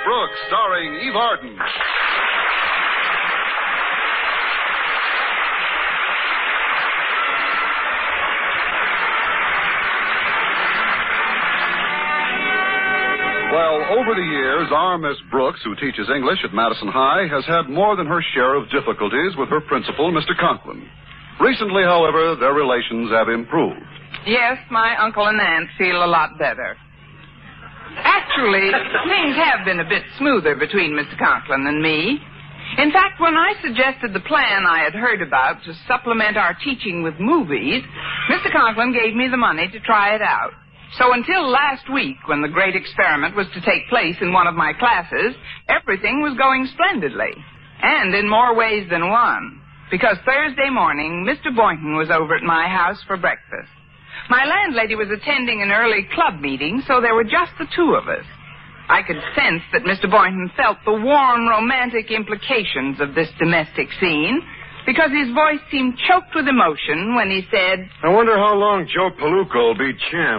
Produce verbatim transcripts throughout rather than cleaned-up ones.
Brooks, starring Eve Arden. Well, over the years, our Miss Brooks, who teaches English at Madison High, has had more than her share of difficulties with her principal, Mister Conklin. Recently, however, their relations have improved. Yes, my uncle and aunt feel a lot better. Actually, things have been a bit smoother between Mister Conklin and me. In fact, when I suggested the plan I had heard about to supplement our teaching with movies, Mister Conklin gave me the money to try it out. So until last week, when the great experiment was to take place in one of my classes, everything was going splendidly. And in more ways than one. Because Thursday morning, Mister Boynton was over at my house for breakfast. My landlady was attending an early club meeting, so there were just the two of us. I could sense that Mister Boynton felt the warm, romantic implications of this domestic scene, because his voice seemed choked with emotion when he said, I wonder how long Joe Palooka will be champ.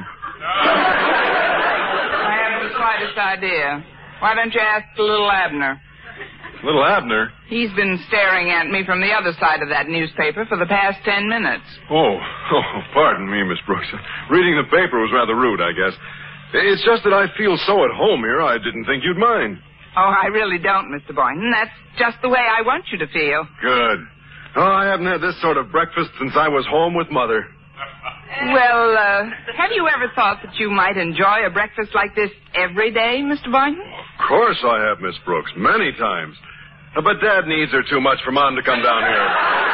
I haven't the slightest idea. Why don't you ask the little Abner? Little Abner? He's been staring at me from the other side of that newspaper for the past ten minutes. Oh, oh, pardon me, Miss Brooks. Reading the paper was rather rude, I guess. It's just that I feel so at home here, I didn't think you'd mind. Oh, I really don't, Mister Boynton. That's just the way I want you to feel. Good. Oh, I haven't had this sort of breakfast since I was home with Mother. Well, uh, have you ever thought that you might enjoy a breakfast like this every day, Mister Boynton? Of course I have, Miss Brooks, many times. Uh, but Dad needs her too much for Mom to come down here.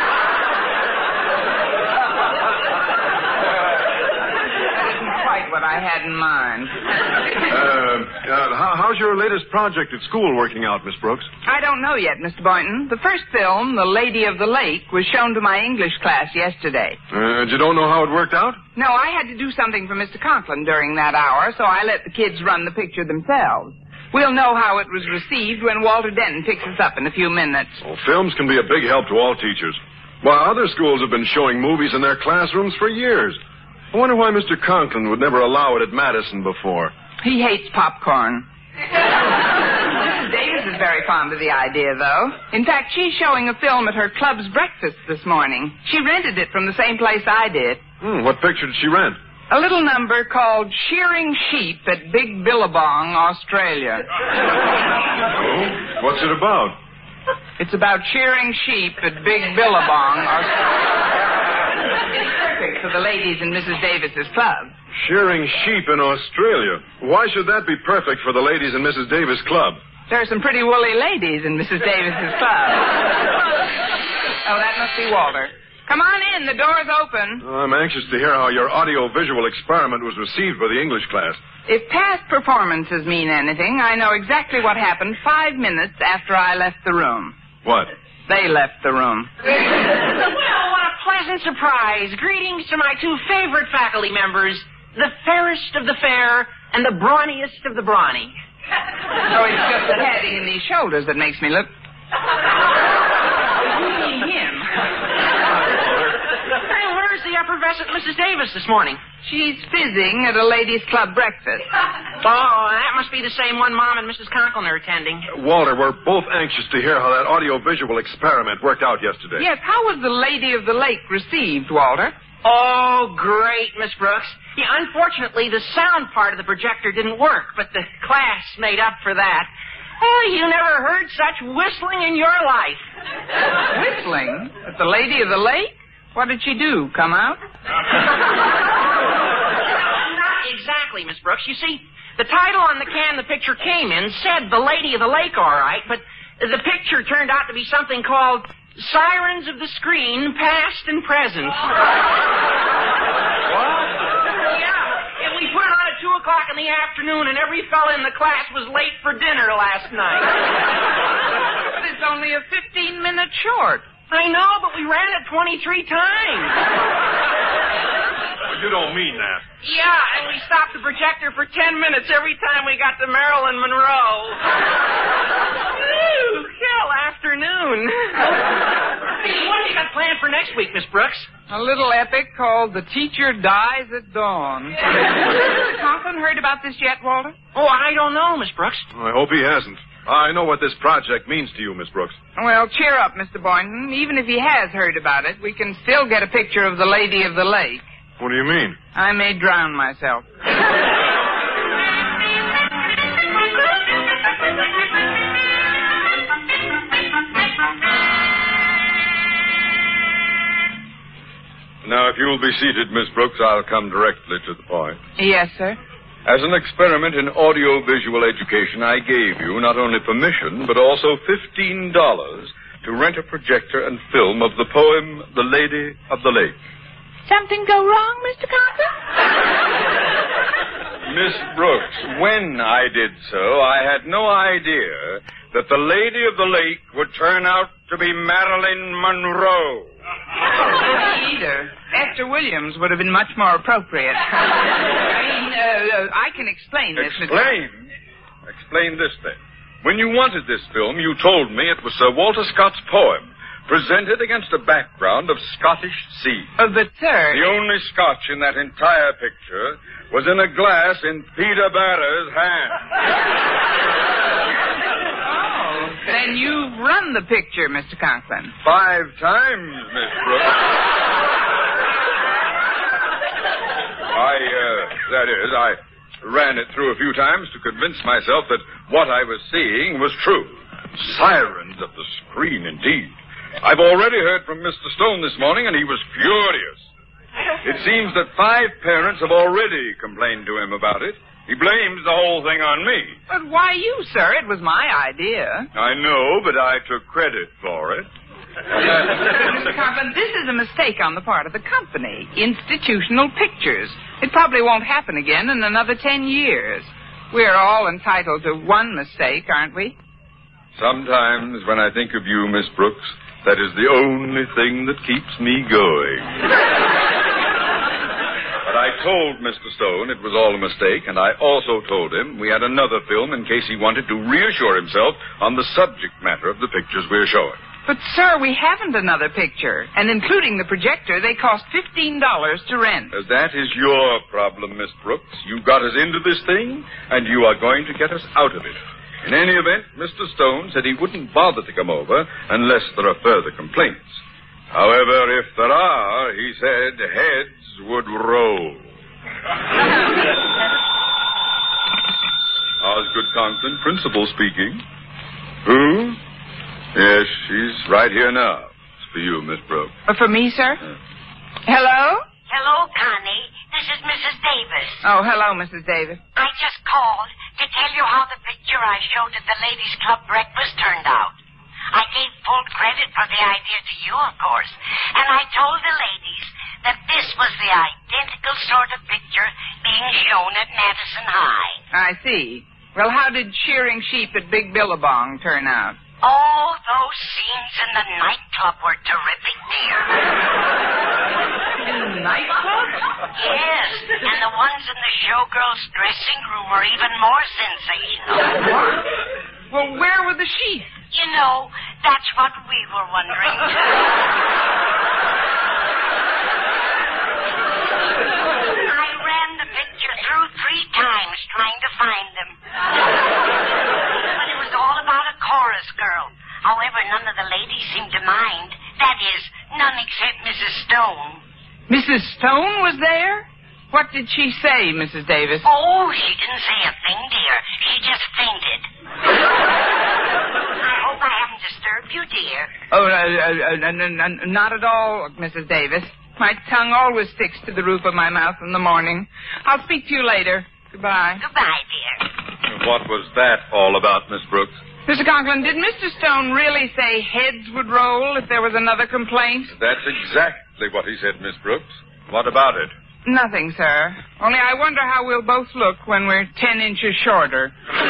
That isn't quite what I had in mind. Uh, uh, how, how's your latest project at school working out, Miss Brooks? I don't know yet, Mister Boynton. The first film, The Lady of the Lake, was shown to my English class yesterday. Uh, you don't know how it worked out? No, I had to do something for Mister Conklin during that hour, so I let the kids run the picture themselves. We'll know how it was received when Walter Denton picks us up in a few minutes. Well, films can be a big help to all teachers. Well, other schools have been showing movies in their classrooms for years. I wonder why Mister Conklin would never allow it at Madison before. He hates popcorn. Missus Davis is very fond of the idea, though. In fact, she's showing a film at her club's breakfast this morning. She rented it from the same place I did. Hmm, what picture did she rent? A little number called Shearing Sheep at Big Billabong, Australia. Oh, what's it about? It's about shearing sheep at Big Billabong, Australia. It's perfect for the ladies in Missus Davis's club. Shearing sheep in Australia. Why should that be perfect for the ladies in Missus Davis' club? There are some pretty woolly ladies in Missus Davis's club. Oh, that must be Walter. Come on in. The door's open. I'm anxious to hear how your audio-visual experiment was received by the English class. If past performances mean anything, I know exactly what happened five minutes after I left the room. What? They left the room. Well, what a pleasant surprise. Greetings to my two favorite faculty members, the fairest of the fair and the brawniest of the brawny. So it's just the padding in these shoulders that makes me look... You mean him. Hey, where's the effervescent Missus Davis this morning? She's fizzing at a ladies' club breakfast. Oh, that must be the same one Mom and Missus Conklin are attending. Walter, we're both anxious to hear how that audio-visual experiment worked out yesterday. Yes, how was the Lady of the Lake received, Walter? Oh, great, Miss Brooks. Yeah, unfortunately, the sound part of the projector didn't work, but the class made up for that. Oh, you never heard such whistling in your life. Whistling? At the Lady of the Lake? What did she do, come out? Not exactly, Miss Brooks. You see, the title on the can the picture came in said The Lady of the Lake, all right, but the picture turned out to be something called Sirens of the Screen, Past and Present. What? Yeah, and we put it on at two o'clock in the afternoon, and every fella in the class was late for dinner last night. But it's only a fifteen-minute short. I know, but we ran it twenty-three times. You don't mean that. Yeah, and we stopped the projector for ten minutes every time we got to Marilyn Monroe. Woo, hell afternoon. What have you got planned for next week, Miss Brooks? A little epic called The Teacher Dies at Dawn. Mister Conklin heard about this yet, Walter? Oh, I don't know, Miss Brooks. I hope he hasn't. I know what this project means to you, Miss Brooks. Well, cheer up, Mister Boynton. Even if he has heard about it, we can still get a picture of the Lady of the Lake. What do you mean? I may drown myself. Now, if you'll be seated, Miss Brooks, I'll come directly to the point. Yes, sir. As an experiment in audio-visual education, I gave you not only permission, but also fifteen dollars to rent a projector and film of the poem, The Lady of the Lake. Something go wrong, Mister Conklin? Miss Brooks, when I did so, I had no idea that the Lady of the Lake would turn out to be Marilyn Monroe. Either. Esther Williams would have been much more appropriate. I mean, uh, uh, I can explain this. Explain? Mister Explain this, then. When you wanted this film, you told me it was Sir Walter Scott's poem, presented against a background of Scottish sea. Uh, but, sir... The only Scotch in that entire picture was in a glass in Peter Barrer's hand. Then you've run the picture, Mister Conklin. Five times, Miss Brooks. I, uh, that is, I ran it through a few times to convince myself that what I was seeing was true. Sirens of the screen, indeed. I've already heard from Mister Stone this morning, and he was furious. It seems that five parents have already complained to him about it. He blames the whole thing on me. But why you, sir? It was my idea. I know, but I took credit for it. Mister Conklin, this is a mistake on the part of the company. Institutional Pictures. It probably won't happen again in another ten years. We're all entitled to one mistake, aren't we? Sometimes when I think of you, Miss Brooks, that is the only thing that keeps me going. But I told Mister Stone it was all a mistake, and I also told him we had another film in case he wanted to reassure himself on the subject matter of the pictures we're showing. But, sir, we haven't another picture. And including the projector, they cost fifteen dollars to rent. Uh, that is your problem, Miss Brooks. You got us into this thing, and you are going to get us out of it. In any event, Mister Stone said he wouldn't bother to come over unless there are further complaints. However, if there are, he said, heads would roll. Osgood Conklin, principal speaking. Who? Yes, she's right here now. It's for you, Miss Brooks. Uh, for me, sir? Uh. Hello? Hello, Connie. This is Missus Davis. Oh, hello, Missus Davis. I just called to tell you how the picture I showed at the Ladies' Club breakfast turned out. I gave full credit for the idea to you, of course, and I told the ladies that this was the identical sort of picture being shown at Madison High. I see. Well, how did Shearing Sheep at Big Billabong turn out? Oh, those scenes in the nightclub were terrific, dear. In the nightclub? Yes, and the ones in the showgirls' dressing room were even more sensational. What? Well, where were the sheep? You know, that's what we were wondering, too. I ran the picture through three times trying to find them. But it was all about a chorus girl. However, none of the ladies seemed to mind. That is, none except Missus Stone. Missus Stone was there? What did she say, Missus Davis? Oh, she didn't say a thing, dear. She just fainted. I hope I haven't disturbed you, dear. Oh, uh, uh, uh, n- n- not at all, Missus Davis. My tongue always sticks to the roof of my mouth in the morning. I'll speak to you later. Goodbye. Goodbye, dear. What was that all about, Miss Brooks? Mister Conklin, did Mister Stone really say heads would roll if there was another complaint? That's exactly what he said, Miss Brooks. What about it? Nothing, sir. Only I wonder how we'll both look when we're ten inches shorter.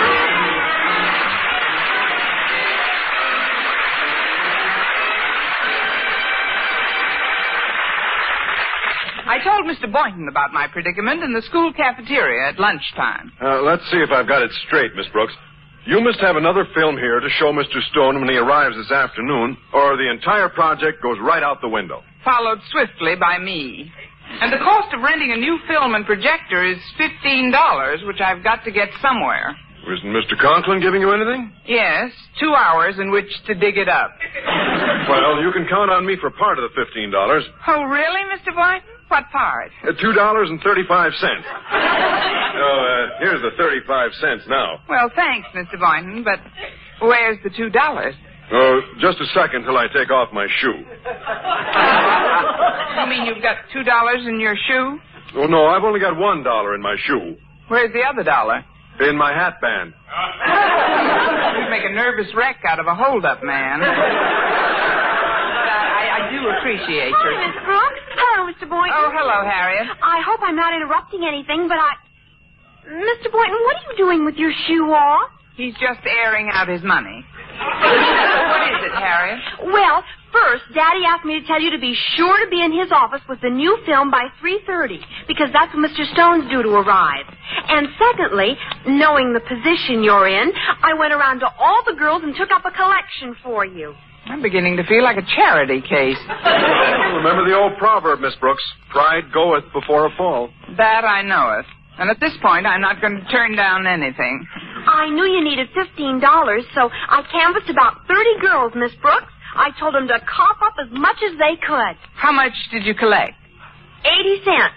I told Mister Boynton about my predicament in the school cafeteria at lunchtime. Uh, let's see if I've got it straight, Miss Brooks. You must have another film here to show Mister Stone when he arrives this afternoon, or the entire project goes right out the window. Followed swiftly by me. And the cost of renting a new film and projector is fifteen dollars, which I've got to get somewhere. Isn't Mister Conklin giving you anything? Yes, two hours in which to dig it up. Well, you can count on me for part of the fifteen dollars. Oh, really, Mister Boynton? What part? Uh, two dollars and thirty-five cents. So, uh, here's the thirty-five cents now. Well, thanks, Mister Boynton, but where's the two dollars? Oh, just a second till I take off my shoe. You mean you've got two dollars in your shoe? Oh, no, I've only got one dollar in my shoe. Where's the other dollar? In my hat band. You'd make a nervous wreck out of a hold-up man. But I, I do appreciate Hi, your... Miss Brooks. Hello, Mister Boynton. Oh, hello, Harriet. I hope I'm not interrupting anything, but I... Mister Boynton, what are you doing with your shoe off? He's just airing out his money. What is it, Harriet? Well, first, Daddy asked me to tell you to be sure to be in his office with the new film by three thirty, because that's when Mister Stone's due to arrive. And secondly, knowing the position you're in, I went around to all the girls and took up a collection for you. I'm beginning to feel like a charity case. Remember the old proverb, Miss Brooks. Pride goeth before a fall. That I knoweth. And at this point, I'm not going to turn down anything. I knew you needed fifteen dollars, so I canvassed about thirty girls, Miss Brooks. I told them to cough up as much as they could. How much did you collect? Eighty cents.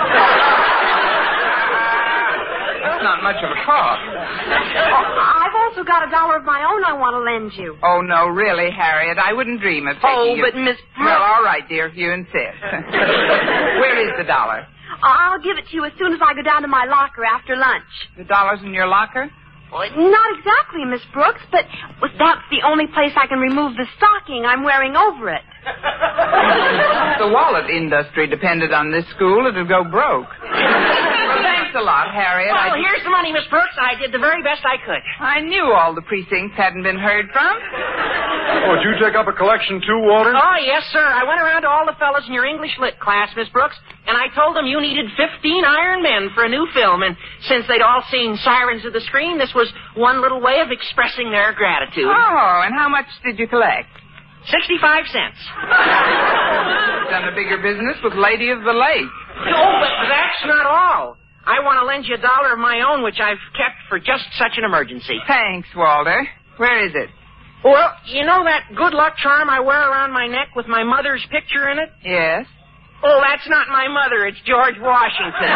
That's not much of a cost. Oh, I've also got a dollar of my own I want to lend you. Oh, no, really, Harriet. I wouldn't dream of taking Oh, it. but Miss Brooks... Well, all right, dear, if you insist. Where is the dollar? I'll give it to you as soon as I go down to my locker after lunch. The dollar's in your locker? Well, not exactly, Miss Brooks, but that's the only place I can remove the stocking I'm wearing over it. If the wallet industry depended on this school, it'd go broke. Well, thanks a lot, Harriet. Well, I... here's the money, Miss Brooks. I did the very best I could. I knew all the precincts hadn't been heard from. Oh, did you take up a collection too, Walter? Oh, yes, sir. I went around to all the fellas in your English lit class, Miss Brooks, and I told them you needed fifteen iron men for a new film, and since they'd all seen Sirens of the Screen, this was one little way of expressing their gratitude. Oh, and how much did you collect? Sixty-five cents. Done a bigger business with Lady of the Lake. Oh, but that's not all. I want to lend you a dollar of my own, which I've kept for just such an emergency. Thanks, Walter. Where is it? Well, you know that good luck charm I wear around my neck with my mother's picture in it? Yes. Oh, that's not my mother. It's George Washington.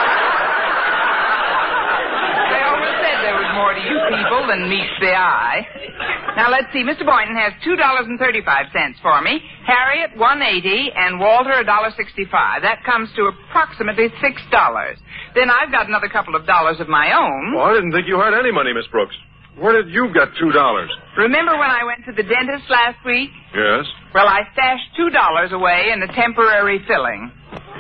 They always said there was more to you people than meets the eye. Now, let's see. Mister Boynton has two dollars and thirty-five cents for me, Harriet one eighty, and Walter a dollar sixty-five. That comes to approximately six dollars. Then I've got another couple of dollars of my own. Well, I didn't think you had any money, Miss Brooks. Where did you get two dollars? Remember when I went to the dentist last week? Yes. Well, I stashed two dollars away in a temporary filling.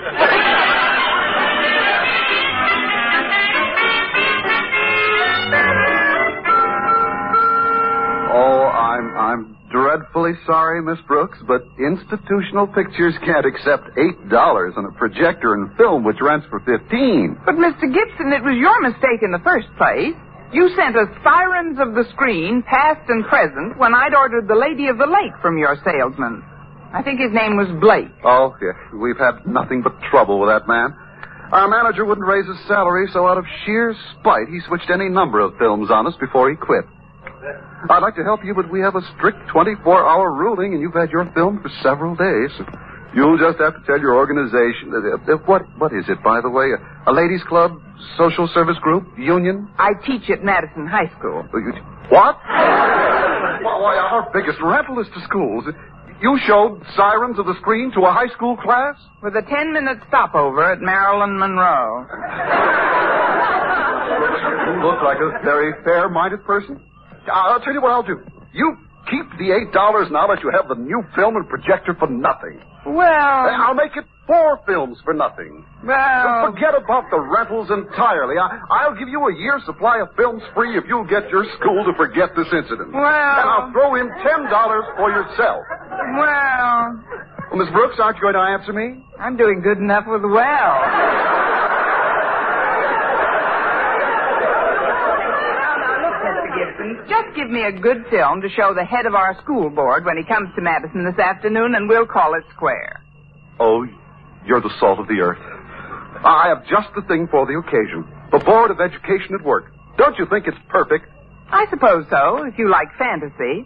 Oh, I'm I'm dreadfully sorry, Miss Brooks, but Institutional Pictures can't accept eight dollars on a projector and film which rents for fifteen. But, Mister Gibson, it was your mistake in the first place. You sent us Sirens of the Screen, past and present, when I'd ordered The Lady of the Lake from your salesman. I think his name was Blake. Oh, yes, we've had nothing but trouble with that man. Our manager wouldn't raise his salary, so out of sheer spite, he switched any number of films on us before he quit. I'd like to help you, but we have a strict twenty-four hour ruling, and you've had your film for several days. You'll just have to tell your organization. Uh, uh, what What is it, by the way? A, a ladies' club? Social service group? Union? I teach at Madison High School. Uh, you, what? Why, our biggest rental is to schools. You showed Sirens of the Screen to a high school class? With a ten-minute stopover at Marilyn Monroe. You look like a very fair-minded person. I'll tell you what I'll do. You keep the eight dollars now that you have the new film and projector for nothing. Well... I'll make it four films for nothing. Well... Forget about the rentals entirely. I, I'll give you a year's supply of films free if you'll get your school to forget this incident. Well... And I'll throw in ten dollars for yourself. Well... Well, Miss Brooks, aren't you going to answer me? I'm doing good enough with well. Just give me a good film to show the head of our school board when he comes to Madison this afternoon, and we'll call it square. Oh, You're the salt of the earth. I have just the thing for the occasion. The Board of Education at Work. Don't you think it's perfect? I suppose so, if you like fantasy.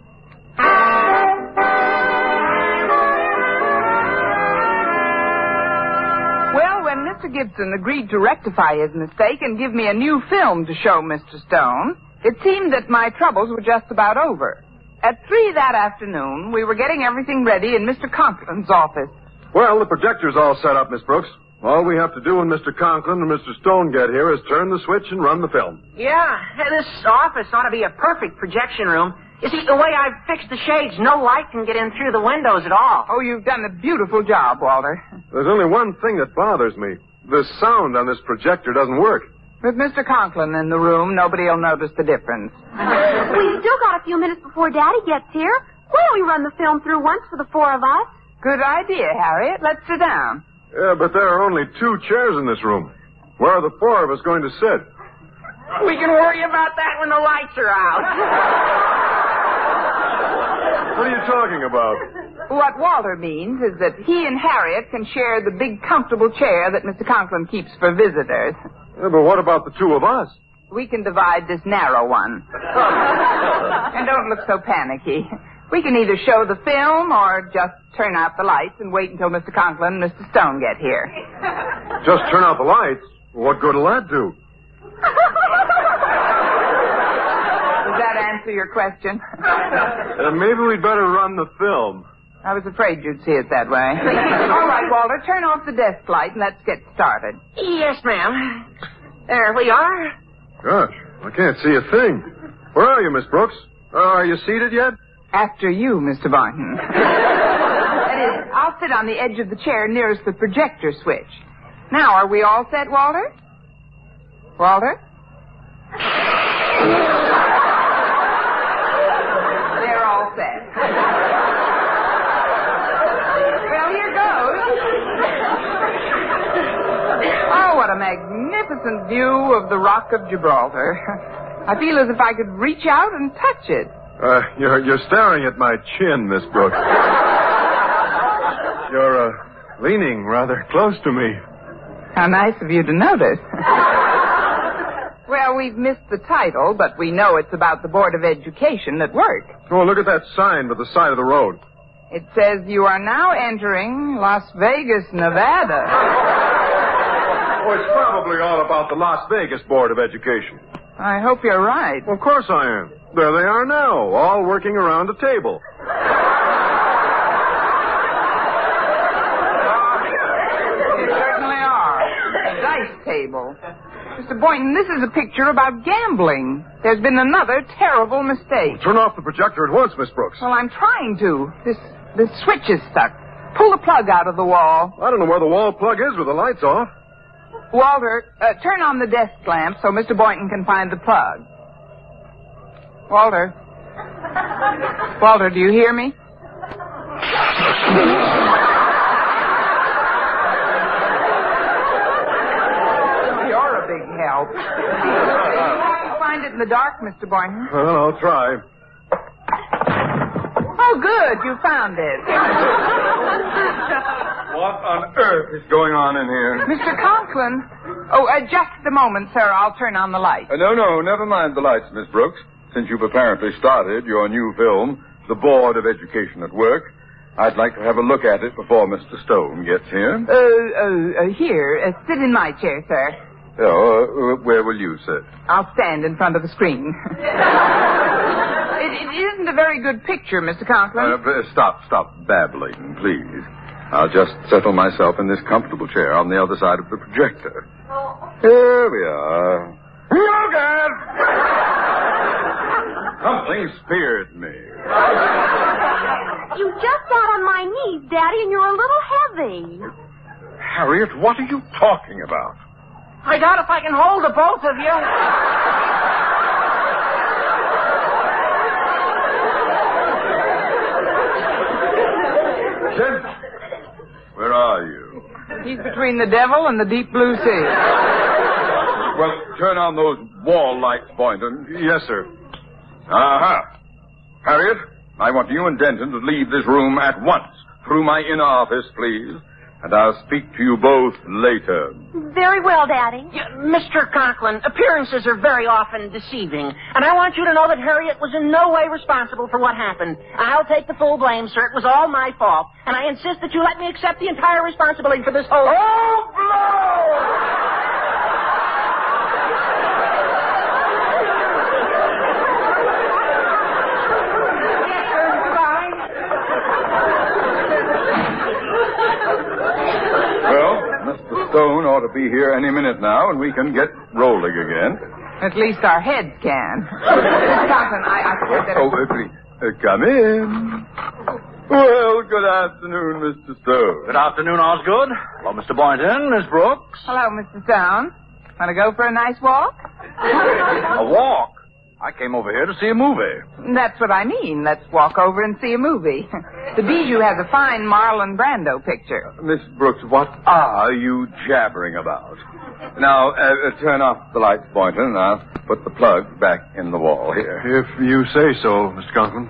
Well, when Mister Gibson agreed to rectify his mistake and give me a new film to show Mister Stone, it seemed that my troubles were just about over. At three that afternoon, we were getting everything ready in Mister Conklin's office. Well, the projector's all set up, Miss Brooks. All we have to do when Mister Conklin and Mister Stone get here is turn the switch and run the film. Yeah, this office ought to be a perfect projection room. You see, the way I've fixed the shades, no light can get in through the windows at all. Oh, you've done a beautiful job, Walter. There's only one thing that bothers me. The sound on this projector doesn't work. With Mister Conklin in the room, nobody will notice the difference. We've still got a few minutes before Daddy gets here. Why don't we run the film through once for the four of us? Good idea, Harriet. Let's sit down. Yeah, but there are only two chairs in this room. Where are the four of us going to sit? We can worry about that when the lights are out. What are you talking about? What Walter means is that he and Harriet can share the big, comfortable chair that Mister Conklin keeps for visitors. Yeah, but what about the two of us? We can divide this narrow one. And don't look so panicky. We can either show the film or just turn out the lights and wait until Mister Conklin and Mister Stone get here. Just turn out the lights? What good will that do? Does that answer your question? Uh, maybe we'd better run the film. I was afraid you'd see it that way. All right, Walter, turn off the desk light and let's get started. Yes, ma'am. There we are. Gosh, I can't see a thing. Where are you, Miss Brooks? Uh, are you seated yet? After you, Mister Boynton. That is, I'll sit on the edge of the chair nearest the projector switch. Now, are we all set, Walter? Walter? They're all set. Well, here goes. Oh, what a magnificent view of the Rock of Gibraltar. I feel as if I could reach out and touch it. Uh, you're, you're staring at my chin, Miss Brooks. You're, uh, leaning rather close to me. How nice of you to notice. Well, we've missed the title, but we know it's about the Board of Education at Work. Oh, look at that sign by the side of the road. It says you are now entering Las Vegas, Nevada. Oh, it's probably all about the Las Vegas Board of Education. I hope you're right. Of course I am. There they are now, all working around a table. They certainly are. A dice table. Mister Boynton, this is a picture about gambling. There's been another terrible mistake. Turn off the projector at once, Miss Brooks. Well, I'm trying to. This this switch is stuck. Pull the plug out of the wall. I don't know where the wall plug is with the lights off. Walter, uh, turn on the desk lamp so Mister Boynton can find the plug. Walter. Walter, do you hear me? You're a big help. You have to find it in the dark, Mister Boynton. Well, I'll try. Oh, good. You found it. What on earth is going on in here? Mister Conklin. Oh, uh, just a moment, sir. I'll turn on the light. Uh, no, no, never mind the lights, Miss Brooks. Since you've apparently started your new film, The Board of Education at Work, I'd like to have a look at it before Mister Stone gets here. Uh, uh, uh here. Uh, sit in my chair, sir. Oh, uh, where will you sit? I'll stand in front of the screen. it, it isn't a very good picture, Mister Conklin. Uh, b- stop, stop babbling, please. I'll just settle myself in this comfortable chair on the other side of the projector. Here we are. Look at! Something speared me. You just got on my knees, Daddy, and you're a little heavy. Harriet, what are you talking about? I doubt if I can hold the both of you. Kid, where are you? He's between the devil and the deep blue sea. Well, turn on those wall lights, Boynton. Yes, sir. Uh-huh. Harriet, I want you and Denton to leave this room at once. Through my inner office, please. and I'll speak to you both later. Very well, Daddy. Yeah, Mister Conklin, appearances are very often deceiving, and I want you to know that Harriet was in no way responsible for what happened. I'll take the full blame, sir. It was all my fault, and I insist that you let me accept the entire responsibility for this whole... Oh, blow! Stone ought to be here any minute now, and we can get rolling again. At least our heads can. Mister Conklin, I, I suppose that... Oh, uh, please, uh, come in. Well, good afternoon, Mister Stone. Good afternoon, Osgood. Hello, Mister Boynton, Miss Brooks. Hello, Mister Stone. Want to go for a nice walk? A walk? I came over here to see a movie. That's what I mean. Let's walk over and see a movie. The Bijou has a fine Marlon Brando picture. Uh, Miss Brooks, what are you jabbering about? Now, uh, uh, turn off the lights, Boynton, and I'll put the plug back in the wall here. If you say so, Mister Conklin.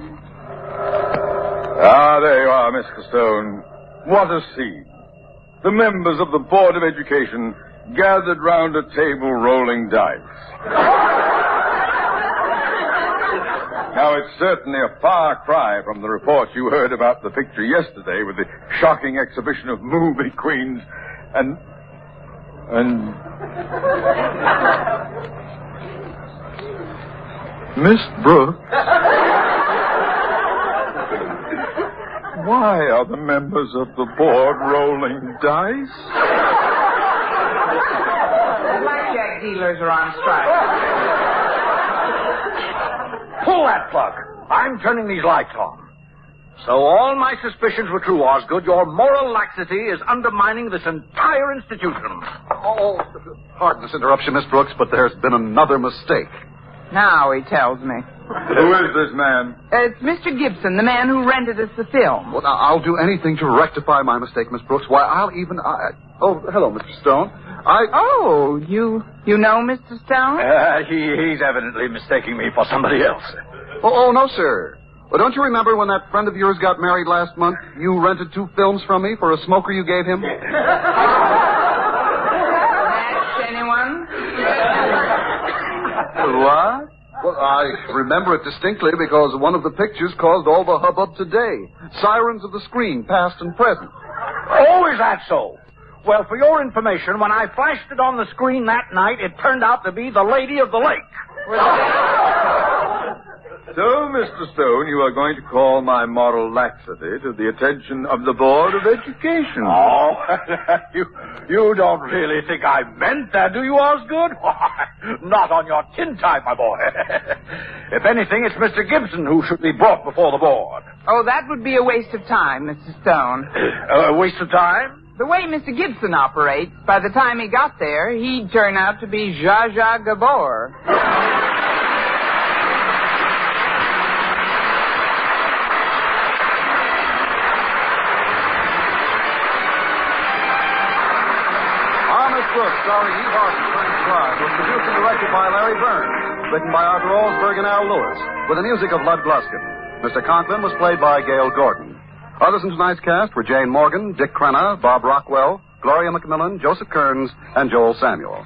Ah, there you are, Mister Stone. What a scene. The members of the Board of Education gathered round a table rolling dice. Now, it's certainly a far cry from the reports you heard about the picture yesterday with the shocking exhibition of movie queens and... and... Miss Brooks? Why are the members of the board rolling dice? The blackjack dealers are on strike. Pull that plug. I'm turning these lights on. So all my suspicions were true, Osgood. Your moral laxity is undermining this entire institution. Oh, pardon this interruption, Miss Brooks, but there's been another mistake. Now he tells me. Who is this man? Uh, it's Mister Gibson, the man who rented us the film. Well, I'll do anything to rectify my mistake, Miss Brooks. Why, I'll even... I... Oh, hello, Mister Stone. I... Oh, you you know Mister Stone? Uh, he, he's evidently mistaking me for somebody else. Oh, oh, no, sir. Well, don't you remember when that friend of yours got married last month? You rented two films from me for a smoker you gave him? Match anyone? What? Well, I remember it distinctly because one of the pictures caused all the hubbub today. Sirens of the Screen, past and present. Oh, is that so? Well, for your information, when I flashed it on the screen that night, it turned out to be the Lady of the Lake. So, Mister Stone, you are going to call my moral laxity to the attention of the Board of Education. Oh, you you don't really think I meant that, do you, Osgood? Not on your tin type, my boy. If anything, it's Mister Gibson who should be brought before the board. Oh, that would be a waste of time, Mister Stone. A waste of time? The way Mister Gibson operates, by the time he got there, he'd turn out to be Zsa Zsa Gabor. Brooks, starring Eve Arden, Frank Clark, was produced and directed by Larry Byrne, written by Arthur Olsberg and Al Lewis, with the music of Lud Gluskin. Mister Conklin was played by Gail Gordon. Others in tonight's cast were Jane Morgan, Dick Crenna, Bob Rockwell, Gloria McMillan, Joseph Kearns, and Joel Samuel.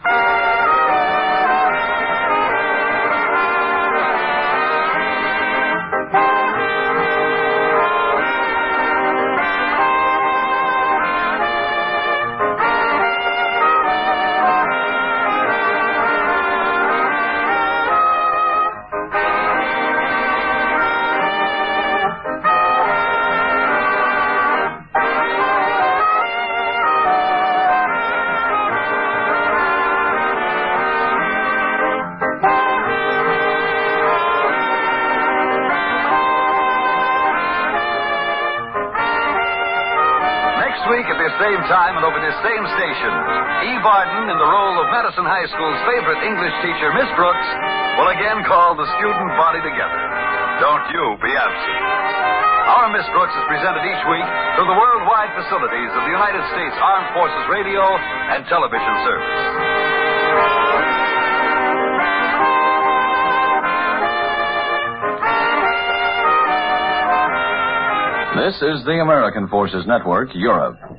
Same time and over this same station, Eve Arden, in the role of Madison High School's favorite English teacher, Miss Brooks, will again call the student body together. Don't you be absent. Our Miss Brooks is presented each week through the worldwide facilities of the United States Armed Forces Radio and Television Service. This is the American Forces Network, Europe.